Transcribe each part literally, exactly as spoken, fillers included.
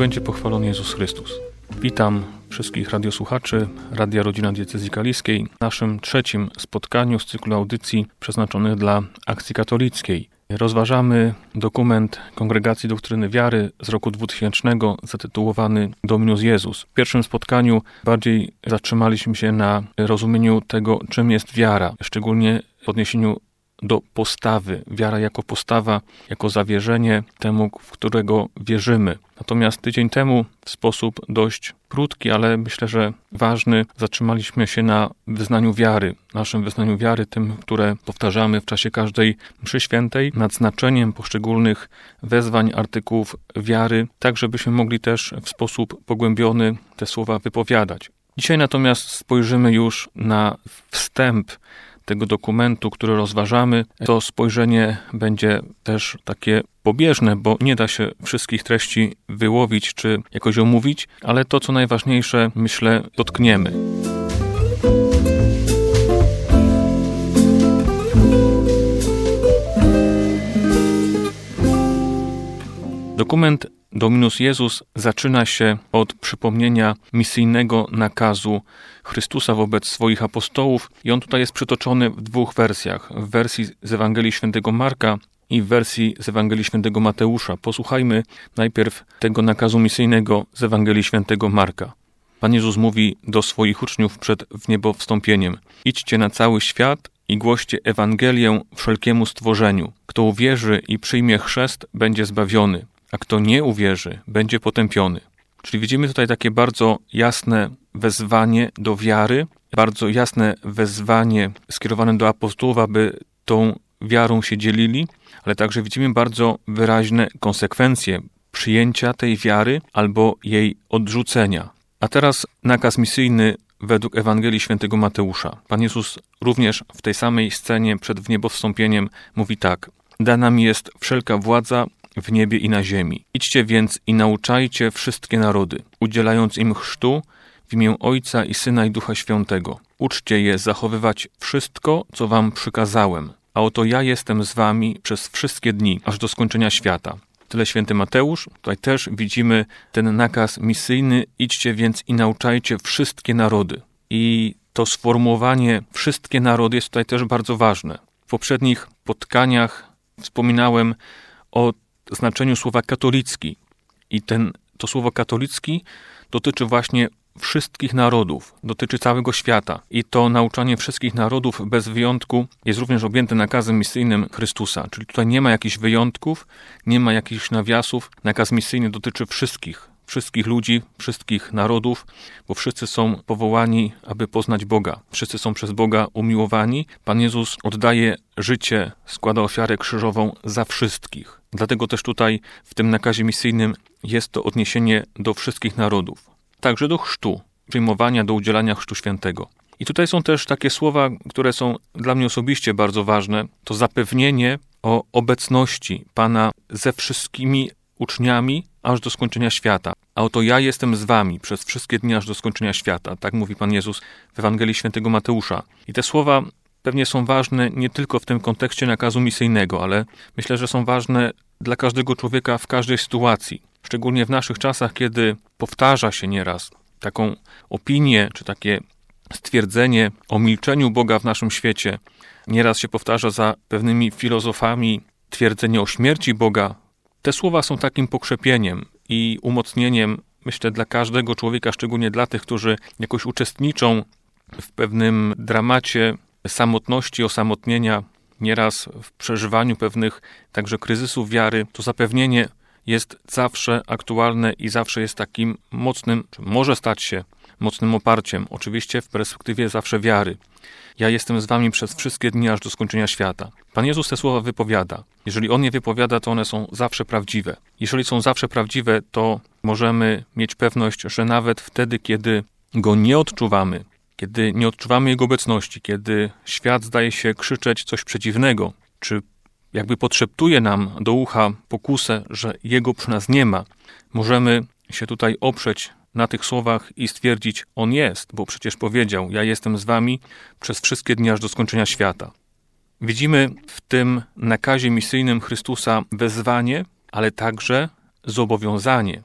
będzie pochwalony Jezus Chrystus. Witam wszystkich radiosłuchaczy Radia Rodzina Diecezji Kaliskiej w naszym trzecim spotkaniu z cyklu audycji przeznaczonych dla Akcji Katolickiej. Rozważamy dokument Kongregacji Doktryny Wiary z roku dwutysięcznego zatytułowany Dominus Jezus. W pierwszym spotkaniu bardziej zatrzymaliśmy się na rozumieniu tego, czym jest wiara, szczególnie w odniesieniu do postawy. Wiara jako postawa, jako zawierzenie temu, w którego wierzymy. Natomiast tydzień temu w sposób dość krótki, ale myślę, że ważny, zatrzymaliśmy się na wyznaniu wiary, naszym wyznaniu wiary, tym, które powtarzamy w czasie każdej mszy świętej, nad znaczeniem poszczególnych wezwań, artykułów wiary, tak żebyśmy mogli też w sposób pogłębiony te słowa wypowiadać. Dzisiaj natomiast spojrzymy już na wstęp tego dokumentu, który rozważamy. To spojrzenie będzie też takie pobieżne, bo nie da się wszystkich treści wyłowić czy jakoś omówić, ale to, co najważniejsze, myślę, dotkniemy. Dokument Dominus Jezus zaczyna się od przypomnienia misyjnego nakazu Chrystusa wobec swoich apostołów i on tutaj jest przytoczony w dwóch wersjach. W wersji z Ewangelii Świętego Marka i w wersji z Ewangelii Świętego Mateusza. Posłuchajmy najpierw tego nakazu misyjnego z Ewangelii Świętego Marka. Pan Jezus mówi do swoich uczniów przed wniebowstąpieniem: idźcie na cały świat i głoście Ewangelię wszelkiemu stworzeniu. Kto uwierzy i przyjmie chrzest, będzie zbawiony, a kto nie uwierzy, będzie potępiony. Czyli widzimy tutaj takie bardzo jasne wezwanie do wiary, bardzo jasne wezwanie skierowane do apostołów, aby tą wiarą się dzielili, ale także widzimy bardzo wyraźne konsekwencje przyjęcia tej wiary albo jej odrzucenia. A teraz nakaz misyjny według Ewangelii Świętego Mateusza. Pan Jezus również w tej samej scenie przed wniebowstąpieniem mówi tak: dana mi jest wszelka władza w niebie i na ziemi. Idźcie więc i nauczajcie wszystkie narody, udzielając im chrztu w imię Ojca i Syna i Ducha Świętego. Uczcie je zachowywać wszystko, co wam przykazałem. A oto ja jestem z wami przez wszystkie dni, aż do skończenia świata. Tyle święty Mateusz. Tutaj też widzimy ten nakaz misyjny: idźcie więc i nauczajcie wszystkie narody. I to sformułowanie wszystkie narody jest tutaj też bardzo ważne. W poprzednich spotkaniach wspominałem o znaczeniu słowa katolicki. I ten, to słowo katolicki dotyczy właśnie wszystkich narodów, dotyczy całego świata. I to nauczanie wszystkich narodów bez wyjątku jest również objęte nakazem misyjnym Chrystusa. Czyli tutaj nie ma jakichś wyjątków, nie ma jakichś nawiasów. Nakaz misyjny dotyczy wszystkich, wszystkich ludzi, wszystkich narodów, bo wszyscy są powołani, aby poznać Boga. Wszyscy są przez Boga umiłowani. Pan Jezus oddaje życie, składa ofiarę krzyżową za wszystkich. Dlatego też tutaj w tym nakazie misyjnym jest to odniesienie do wszystkich narodów. Także do chrztu, przyjmowania, do udzielania chrztu świętego. I tutaj są też takie słowa, które są dla mnie osobiście bardzo ważne. To zapewnienie o obecności Pana ze wszystkimi uczniami aż do skończenia świata. A oto ja jestem z wami przez wszystkie dni aż do skończenia świata. Tak mówi Pan Jezus w Ewangelii Świętego Mateusza. I te słowa pewnie są ważne nie tylko w tym kontekście nakazu misyjnego, ale myślę, że są ważne dla każdego człowieka w każdej sytuacji. Szczególnie w naszych czasach, kiedy powtarza się nieraz taką opinię, czy takie stwierdzenie o milczeniu Boga w naszym świecie. Nieraz się powtarza za pewnymi filozofami twierdzenie o śmierci Boga. Te słowa są takim pokrzepieniem i umocnieniem, myślę, dla każdego człowieka, szczególnie dla tych, którzy jakoś uczestniczą w pewnym dramacie samotności, osamotnienia, nieraz w przeżywaniu pewnych także kryzysów wiary. To zapewnienie jest zawsze aktualne i zawsze jest takim mocnym, czy może stać się mocnym oparciem, oczywiście w perspektywie zawsze wiary. Ja jestem z wami przez wszystkie dni aż do skończenia świata. Pan Jezus te słowa wypowiada. Jeżeli On je wypowiada, to one są zawsze prawdziwe. Jeżeli są zawsze prawdziwe, to możemy mieć pewność, że nawet wtedy, kiedy Go nie odczuwamy, kiedy nie odczuwamy Jego obecności, kiedy świat zdaje się krzyczeć coś przeciwnego, czy jakby podszeptuje nam do ucha pokusę, że Jego przy nas nie ma, możemy się tutaj oprzeć na tych słowach i stwierdzić: On jest, bo przecież powiedział: ja jestem z wami przez wszystkie dni aż do skończenia świata. Widzimy w tym nakazie misyjnym Chrystusa wezwanie, ale także zobowiązanie.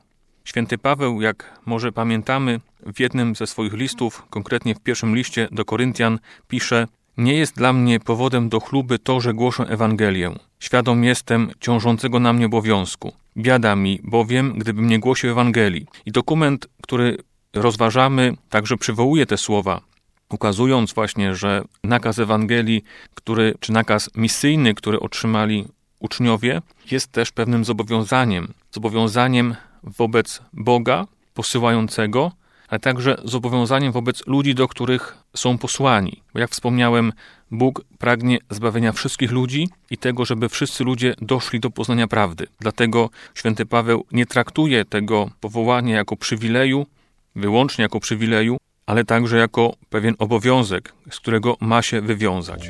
Święty Paweł, jak może pamiętamy, w jednym ze swoich listów, konkretnie w pierwszym liście do Koryntian, pisze: nie jest dla mnie powodem do chluby to, że głoszę Ewangelię. Świadom jestem ciążącego na mnie obowiązku. Biada mi bowiem, gdybym nie głosił Ewangelii. I dokument, który rozważamy, także przywołuje te słowa, ukazując właśnie, że nakaz Ewangelii, który, czy nakaz misyjny, który otrzymali uczniowie, jest też pewnym zobowiązaniem. Zobowiązaniem wobec Boga posyłającego, ale także zobowiązaniem wobec ludzi, do których są posłani. Bo jak wspomniałem, Bóg pragnie zbawienia wszystkich ludzi i tego, żeby wszyscy ludzie doszli do poznania prawdy. Dlatego święty Paweł nie traktuje tego powołania jako przywileju, wyłącznie jako przywileju, ale także jako pewien obowiązek, z którego ma się wywiązać.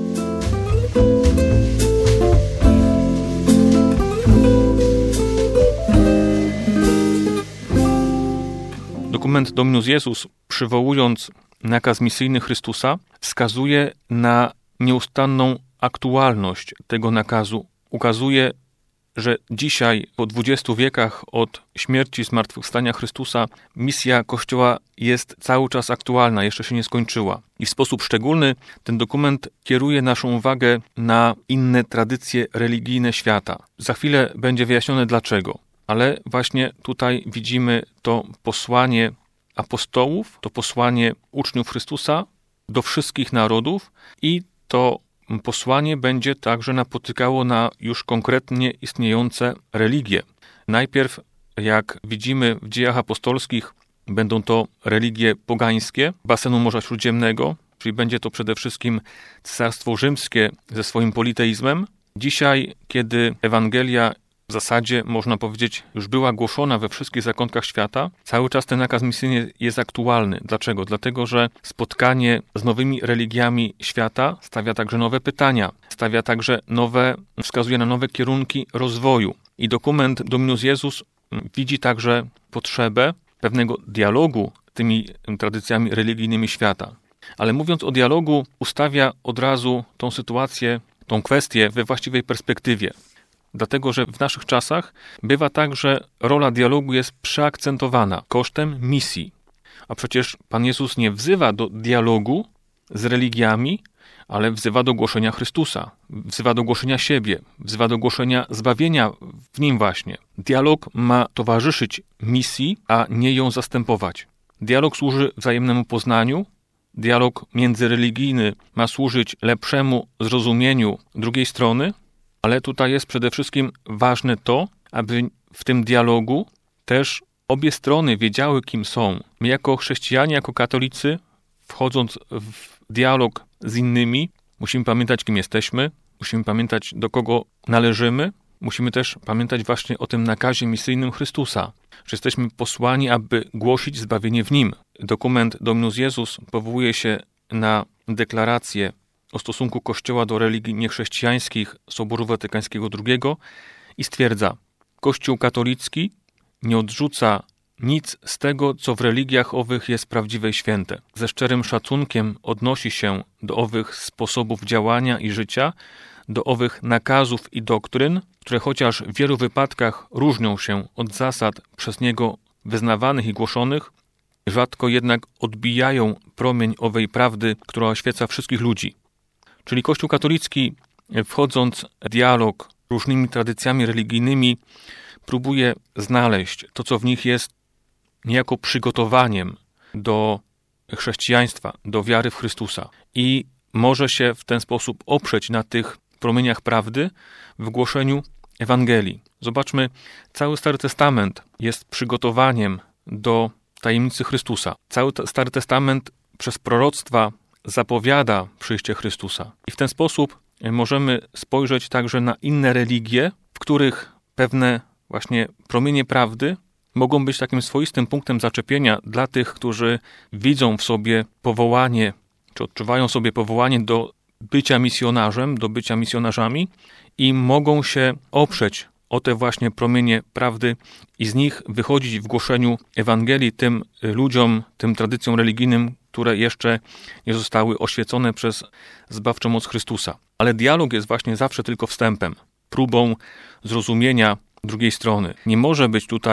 Dokument Dominus Jesus, przywołując nakaz misyjny Chrystusa, wskazuje na nieustanną aktualność tego nakazu. Ukazuje, że dzisiaj, po dwudziestu wiekach od śmierci i zmartwychwstania Chrystusa, misja Kościoła jest cały czas aktualna, jeszcze się nie skończyła. I w sposób szczególny ten dokument kieruje naszą uwagę na inne tradycje religijne świata. Za chwilę będzie wyjaśnione dlaczego. Ale właśnie tutaj widzimy to posłanie apostołów, to posłanie uczniów Chrystusa do wszystkich narodów i to posłanie będzie także napotykało na już konkretnie istniejące religie. Najpierw, jak widzimy w dziejach apostolskich, będą to religie pogańskie basenu Morza Śródziemnego, czyli będzie to przede wszystkim Cesarstwo Rzymskie ze swoim politeizmem. Dzisiaj, kiedy Ewangelia w zasadzie, można powiedzieć, już była głoszona we wszystkich zakątkach świata, cały czas ten nakaz misyjny jest aktualny. Dlaczego? Dlatego, że spotkanie z nowymi religiami świata stawia także nowe pytania, stawia także nowe, wskazuje na nowe kierunki rozwoju. I dokument Dominus Jesus widzi także potrzebę pewnego dialogu z tymi tradycjami religijnymi świata. Ale mówiąc o dialogu, ustawia od razu tą sytuację, tą kwestię we właściwej perspektywie. Dlatego, że w naszych czasach bywa tak, że rola dialogu jest przeakcentowana kosztem misji. A przecież Pan Jezus nie wzywa do dialogu z religiami, ale wzywa do głoszenia Chrystusa, wzywa do głoszenia siebie, wzywa do głoszenia zbawienia w Nim właśnie. Dialog ma towarzyszyć misji, a nie ją zastępować. Dialog służy wzajemnemu poznaniu, dialog międzyreligijny ma służyć lepszemu zrozumieniu drugiej strony, ale tutaj jest przede wszystkim ważne to, aby w tym dialogu też obie strony wiedziały, kim są. My jako chrześcijanie, jako katolicy, wchodząc w dialog z innymi, musimy pamiętać, kim jesteśmy, musimy pamiętać, do kogo należymy, musimy też pamiętać właśnie o tym nakazie misyjnym Chrystusa, że jesteśmy posłani, aby głosić zbawienie w Nim. Dokument Dominus Jesus powołuje się na deklarację o stosunku Kościoła do religii niechrześcijańskich Soboru Watykańskiego drugiego i stwierdza: Kościół katolicki nie odrzuca nic z tego, co w religiach owych jest prawdziwe i święte. Ze szczerym szacunkiem odnosi się do owych sposobów działania i życia, do owych nakazów i doktryn, które chociaż w wielu wypadkach różnią się od zasad przez niego wyznawanych i głoszonych, rzadko jednak odbijają promień owej prawdy, która oświeca wszystkich ludzi. Czyli Kościół katolicki, wchodząc w dialog z różnymi tradycjami religijnymi, próbuje znaleźć to, co w nich jest niejako przygotowaniem do chrześcijaństwa, do wiary w Chrystusa. I może się w ten sposób oprzeć na tych promieniach prawdy w głoszeniu Ewangelii. Zobaczmy, cały Stary Testament jest przygotowaniem do tajemnicy Chrystusa. Cały Stary Testament przez proroctwa zapowiada przyjście Chrystusa. I w ten sposób możemy spojrzeć także na inne religie, w których pewne właśnie promienie prawdy mogą być takim swoistym punktem zaczepienia dla tych, którzy widzą w sobie powołanie, czy odczuwają sobie powołanie do bycia misjonarzem, do bycia misjonarzami i mogą się oprzeć o te właśnie promienie prawdy i z nich wychodzić w głoszeniu Ewangelii tym ludziom, tym tradycjom religijnym, które jeszcze nie zostały oświecone przez zbawczą moc Chrystusa. Ale dialog jest właśnie zawsze tylko wstępem, próbą zrozumienia drugiej strony. Nie może być tutaj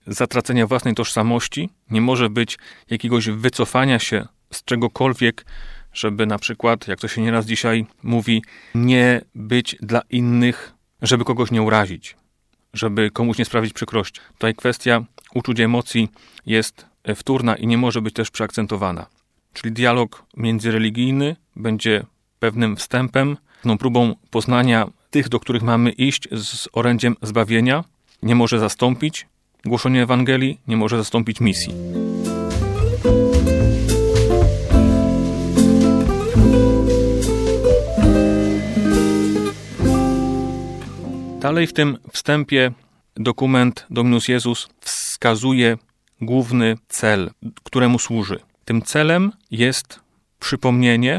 zatracenia własnej tożsamości, nie może być jakiegoś wycofania się z czegokolwiek, żeby na przykład, jak to się nieraz dzisiaj mówi, nie być dla innych, żeby kogoś nie urazić, żeby komuś nie sprawić przykrości. Tutaj kwestia uczuć, emocji jest wtórna i nie może być też przeakcentowana. Czyli dialog międzyreligijny będzie pewnym wstępem, pewną próbą poznania tych, do których mamy iść z orędziem zbawienia. Nie może zastąpić głoszenia Ewangelii, nie może zastąpić misji. Dalej w tym wstępie dokument Dominus Jezus wskazuje główny cel, któremu służy. Tym celem jest przypomnienie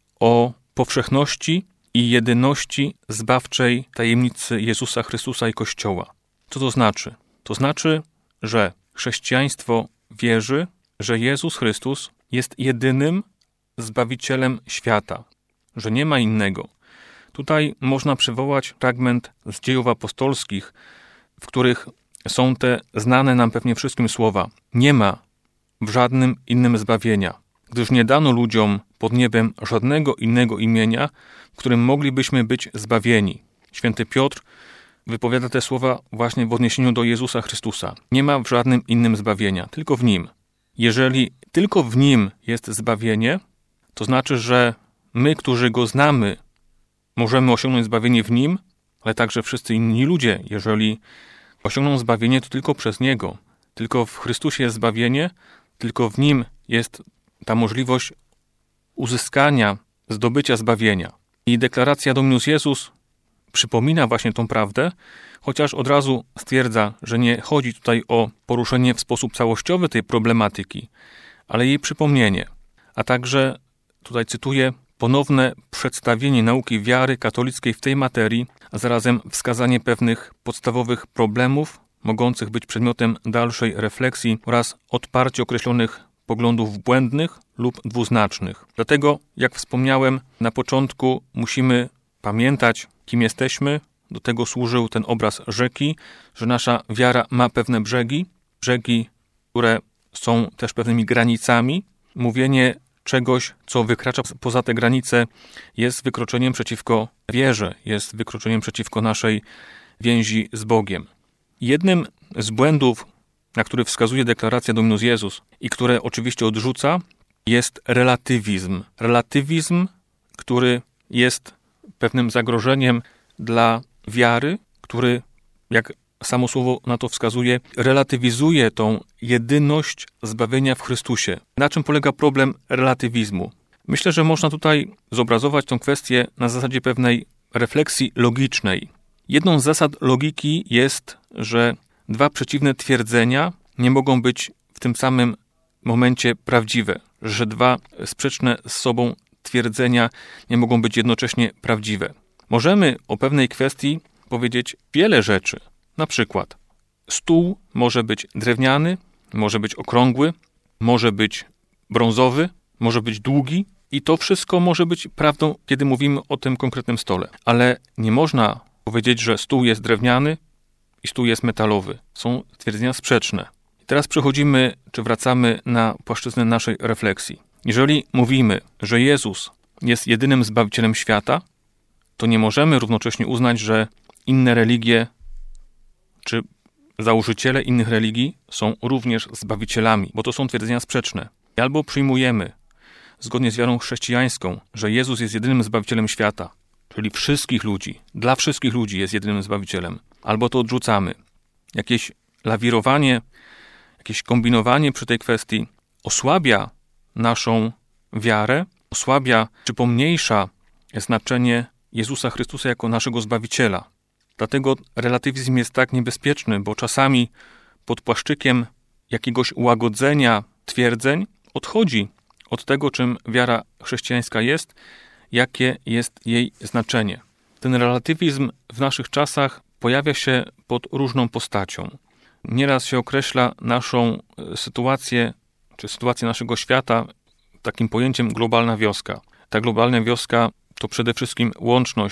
o powszechności i jedyności zbawczej tajemnicy Jezusa Chrystusa i Kościoła. Co to znaczy? To znaczy, że chrześcijaństwo wierzy, że Jezus Chrystus jest jedynym Zbawicielem świata, że nie ma innego. Tutaj można przywołać fragment z Dziejów Apostolskich, w których są te znane nam pewnie wszystkim słowa. Nie ma w żadnym innym zbawienia, gdyż nie dano ludziom pod niebem żadnego innego imienia, w którym moglibyśmy być zbawieni. Święty Piotr wypowiada te słowa właśnie w odniesieniu do Jezusa Chrystusa. Nie ma w żadnym innym zbawienia, tylko w Nim. Jeżeli tylko w Nim jest zbawienie, to znaczy, że my, którzy Go znamy, możemy osiągnąć zbawienie w Nim, ale także wszyscy inni ludzie, jeżeli osiągną zbawienie, to tylko przez Niego. Tylko w Chrystusie jest zbawienie, tylko w Nim jest ta możliwość uzyskania, zdobycia zbawienia. I deklaracja Dominus Jezus przypomina właśnie tą prawdę, chociaż od razu stwierdza, że nie chodzi tutaj o poruszenie w sposób całościowy tej problematyki, ale jej przypomnienie. A także, tutaj cytuję, ponowne przedstawienie nauki wiary katolickiej w tej materii, a zarazem wskazanie pewnych podstawowych problemów mogących być przedmiotem dalszej refleksji oraz odparcie określonych poglądów błędnych lub dwuznacznych. Dlatego, jak wspomniałem, na początku musimy pamiętać, kim jesteśmy. Do tego służył ten obraz rzeki, że nasza wiara ma pewne brzegi, brzegi, które są też pewnymi granicami. Mówienie czegoś, co wykracza poza te granice, jest wykroczeniem przeciwko wierze, jest wykroczeniem przeciwko naszej więzi z Bogiem. Jednym z błędów, na który wskazuje deklaracja Dominus Jezus i które oczywiście odrzuca, jest relatywizm. Relatywizm, który jest pewnym zagrożeniem dla wiary, który, jak samo słowo na to wskazuje, relatywizuje tą jedyność zbawienia w Chrystusie. Na czym polega problem relatywizmu? Myślę, że można tutaj zobrazować tę kwestię na zasadzie pewnej refleksji logicznej. Jedną z zasad logiki jest, że dwa przeciwne twierdzenia nie mogą być w tym samym momencie prawdziwe, że dwa sprzeczne z sobą twierdzenia nie mogą być jednocześnie prawdziwe. Możemy o pewnej kwestii powiedzieć wiele rzeczy. Na przykład stół może być drewniany, może być okrągły, może być brązowy, może być długi i to wszystko może być prawdą, kiedy mówimy o tym konkretnym stole. Ale nie można powiedzieć, że stół jest drewniany i stół jest metalowy. Są twierdzenia sprzeczne. I teraz przechodzimy, czy wracamy na płaszczyznę naszej refleksji. Jeżeli mówimy, że Jezus jest jedynym Zbawicielem świata, to nie możemy równocześnie uznać, że inne religie czy założyciele innych religii są również Zbawicielami, bo to są twierdzenia sprzeczne. Albo przyjmujemy, zgodnie z wiarą chrześcijańską, że Jezus jest jedynym Zbawicielem świata, czyli wszystkich ludzi, dla wszystkich ludzi jest jedynym Zbawicielem, albo to odrzucamy. Jakieś lawirowanie, jakieś kombinowanie przy tej kwestii osłabia naszą wiarę, osłabia czy pomniejsza znaczenie Jezusa Chrystusa jako naszego Zbawiciela. Dlatego relatywizm jest tak niebezpieczny, bo czasami pod płaszczykiem jakiegoś łagodzenia twierdzeń odchodzi od tego, czym wiara chrześcijańska jest, jakie jest jej znaczenie. Ten relatywizm w naszych czasach pojawia się pod różną postacią. Nieraz się określa naszą sytuację, czy sytuację naszego świata takim pojęciem globalna wioska. Ta globalna wioska to przede wszystkim łączność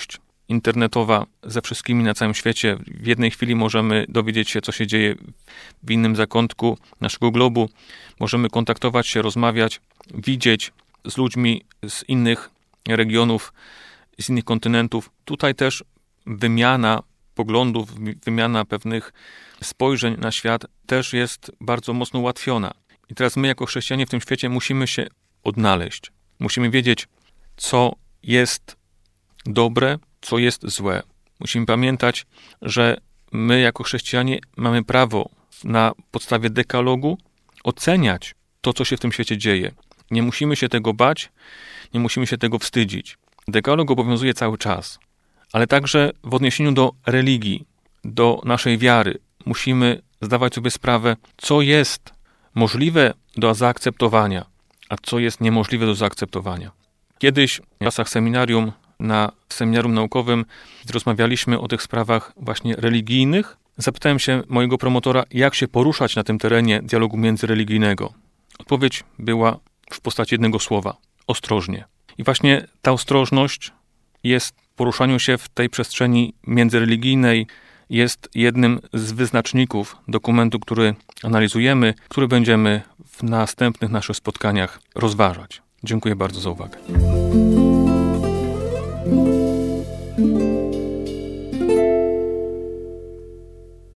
internetowa ze wszystkimi na całym świecie. W jednej chwili możemy dowiedzieć się, co się dzieje w innym zakątku naszego globu. Możemy kontaktować się, rozmawiać, widzieć z ludźmi z innych regionów, z innych kontynentów. Tutaj też wymiana poglądów, wymiana pewnych spojrzeń na świat też jest bardzo mocno ułatwiona. I teraz my jako chrześcijanie w tym świecie musimy się odnaleźć. Musimy wiedzieć, co jest dobre, co jest złe. Musimy pamiętać, że my jako chrześcijanie mamy prawo na podstawie dekalogu oceniać to, co się w tym świecie dzieje. Nie musimy się tego bać, nie musimy się tego wstydzić. Dekalog obowiązuje cały czas, ale także w odniesieniu do religii, do naszej wiary musimy zdawać sobie sprawę, co jest możliwe do zaakceptowania, a co jest niemożliwe do zaakceptowania. Kiedyś w czasach seminarium, na seminarium naukowym rozmawialiśmy o tych sprawach właśnie religijnych. Zapytałem się mojego promotora, jak się poruszać na tym terenie dialogu międzyreligijnego. Odpowiedź była w postaci jednego słowa – ostrożnie. I właśnie ta ostrożność jest w poruszaniu się w tej przestrzeni międzyreligijnej, jest jednym z wyznaczników dokumentu, który analizujemy, który będziemy w następnych naszych spotkaniach rozważać. Dziękuję bardzo za uwagę.